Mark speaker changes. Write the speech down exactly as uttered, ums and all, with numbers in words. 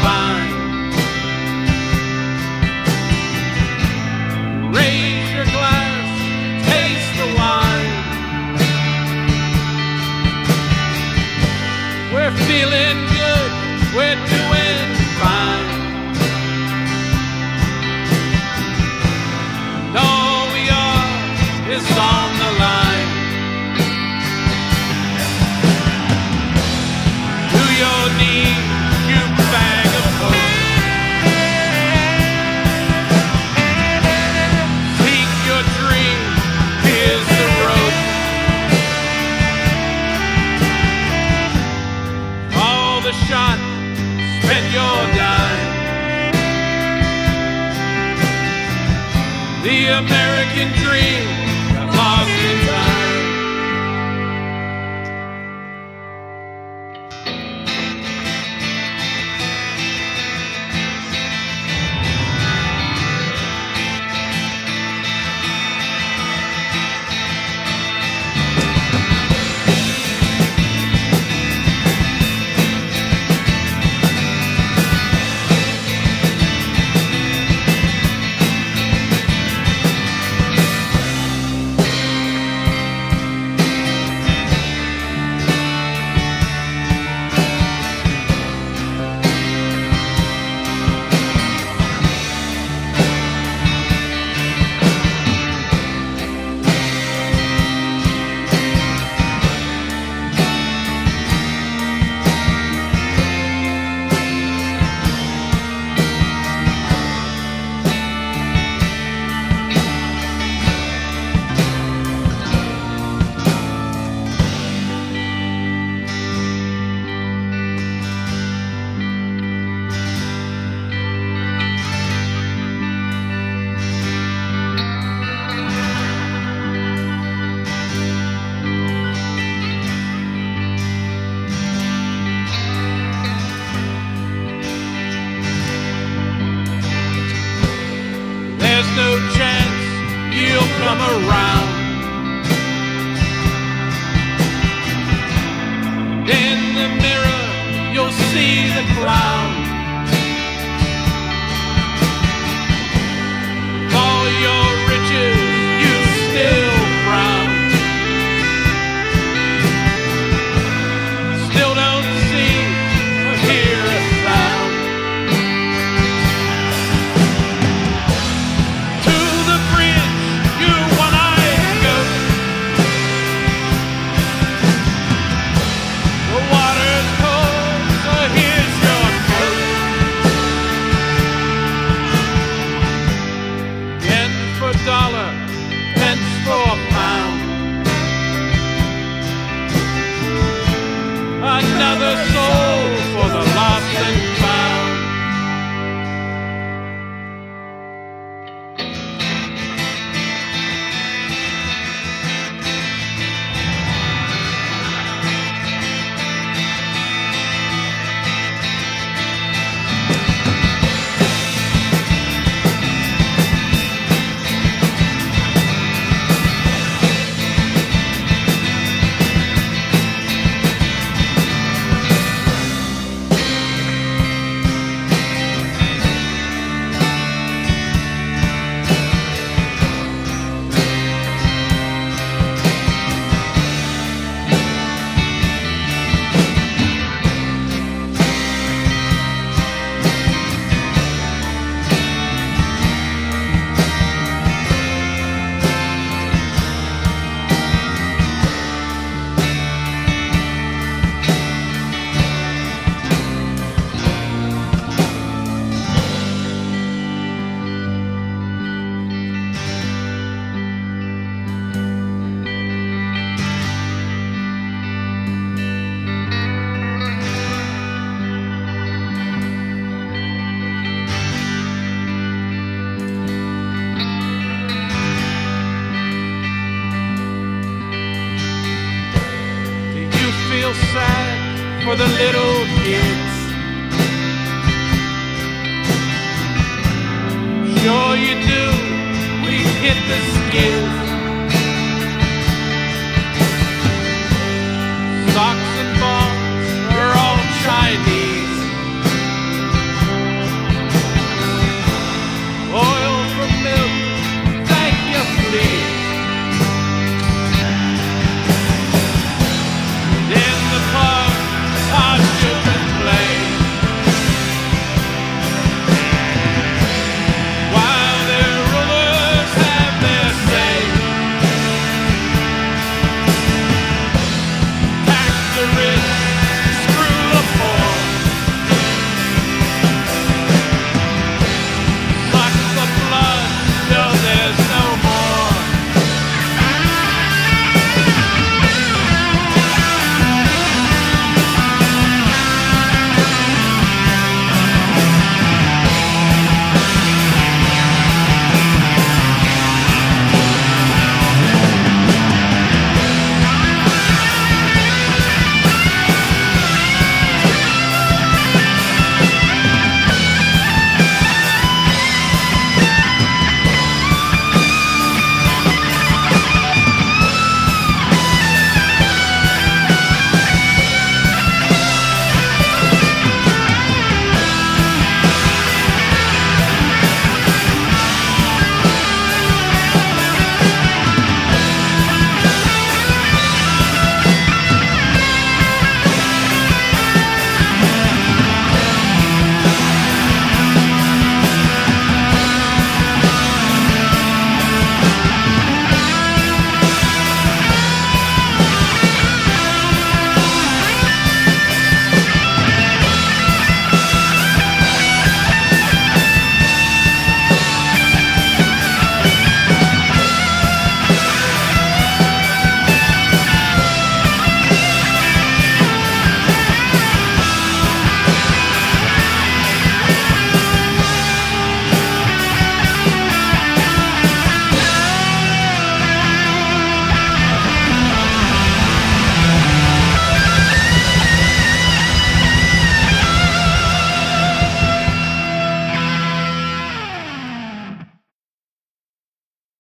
Speaker 1: fine. Raise your glass, taste the wine. We're feeling good, we're doing fine. And all we are is on the line. To your knees, you bag of hope. Seek your dream, here's the road. All the shot, spend your dime. The American dream got lost in time. There's no chance you'll come around. In the mirror, you'll see the clown. With all your riches, you still frown. Still don't see or hear a sound. To the bridge, you one-eyed goat. The water's cold, so here's your coat. Yen for dollar, pence for pound. Another soul for the lost and found. Feel sad for the little kids. Sure you do, we hit the skids.